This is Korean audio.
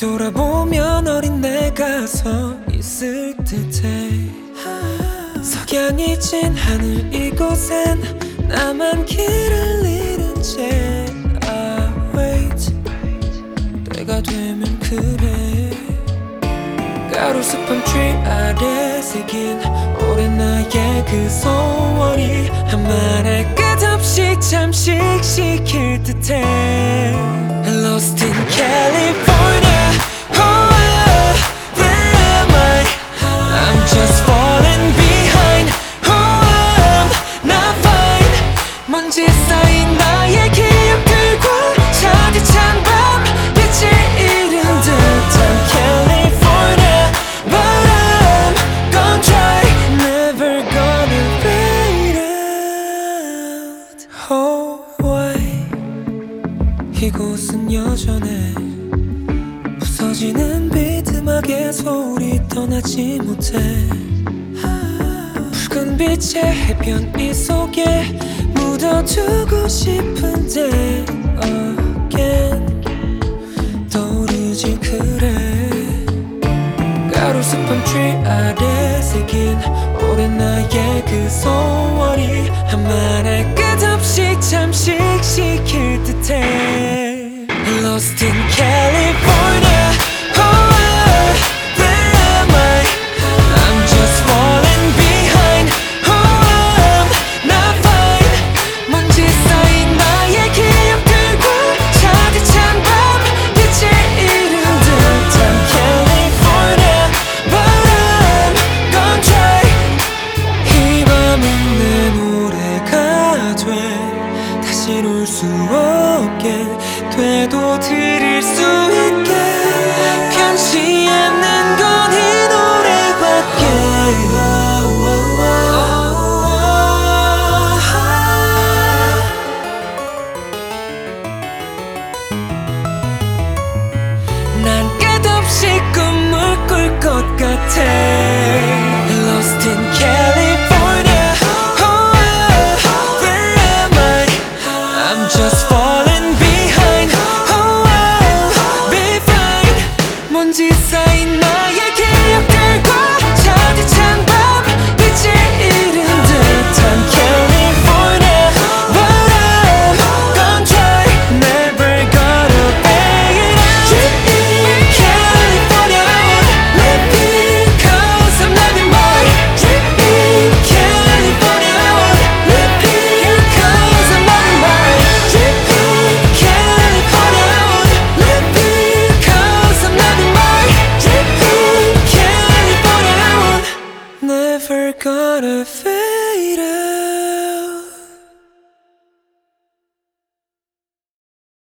뒤돌아보면 어린 내가 서 있을 듯해. 석양이 진 하늘 이곳엔 나만 길을 잃은 채 wait 때가 되면 그래. 가로수밤 트리 아래 새긴 오랜 나의 그 소원이 한 말에 끝없이 잠식시킬 듯해. Lost in California, oh, where am I? I'm just falling behind, oh, I'm not fine. 먼지 쌓인 나의 기억들과 차디찬 밤 빛을 잃은 듯한 California, but I'm gonna try, never gonna fade out. Oh, why? 이곳은 여전해. 부서지는 비트막의 소리 떠나지 못해. 붉은 빛의 해변 이 속에 묻어두고 싶은데 again 떠오르지 그래. 가로수밤 트리 아래 새긴 오랜 나의 그 소원이 한 말에 끝없이 잠식시킬 듯해. Lost in California, oh, where am I? I'm just falling behind, oh, I'm not fine. 먼지 쌓인 나의 기억들과 차디찬 밤 빛을 잃은 듯한 California, but I'm gonna try. 이 밤은 내 노래가 돼 다시 올 수 없게 되도드릴 수 있게 편치 않는 건 이 노래밖에. 난 끝없이 꿈을 꿀 것 같아. Lost in California, oh, where am I? I'm just falling behind, oh, I'll be fine. 먼지 쌓인 나의 기억들과 차디찬 밤 빛을 잃은 듯한 California, but I'm gonna try, never gonna fade out. Dripping California, let me cause I'm loving more. Dripping California, let me cause I'm loving more. Dripping California, let me cause I'm loving more. Dripping California, never gonna fade out.